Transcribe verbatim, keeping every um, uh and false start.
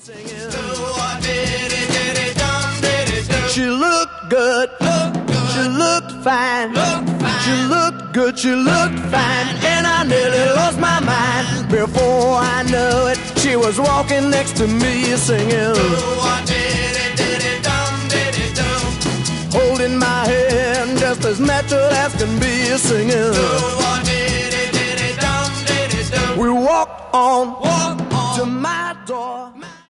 She looked good, she looked fine, she looked good, she looked fine, and I nearly lost my mind. Before I knew it, she was walking next to me singing, holding my hand just as natural as can be singing. We walked on, walk on to my